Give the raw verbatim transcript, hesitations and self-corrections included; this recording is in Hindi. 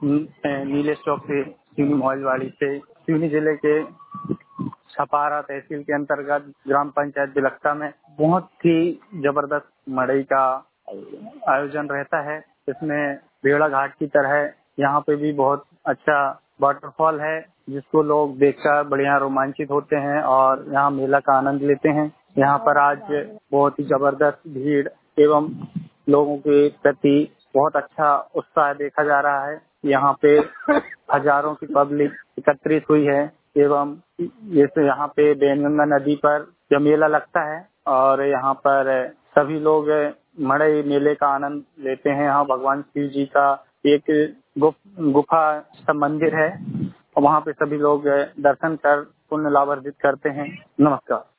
न- नीलेश चौक से, सिवनी मोहलवाड़ी से, सिवनी जिले के छपारा तहसील के अंतर्गत ग्राम पंचायत बिलख्ता में बहुत ही जबरदस्त मड़ई का आयोजन रहता है। इसमें भेड़ा घाट की तरह यहाँ पे भी बहुत अच्छा वाटरफॉल है, जिसको लोग देखकर बढ़िया रोमांचित होते हैं और यहाँ मेला का आनंद लेते हैं। यहाँ पर आज बहुत ही जबरदस्त भीड़ एवं लोगों के प्रति बहुत अच्छा उत्साह देखा जा रहा है। यहाँ पे हजारों की पब्लिक एकत्रित हुई है एवं जैसे यहाँ पे बैनगंगा नदी पर जब मेला लगता है और यहाँ पर सभी लोग मड़ई मेले का आनंद लेते हैं। यहाँ भगवान शिव जी का एक गुफ, गुफा सा मंदिर है और वहाँ पे सभी लोग दर्शन कर पुण्य लाभ अर्जित करते हैं। नमस्कार।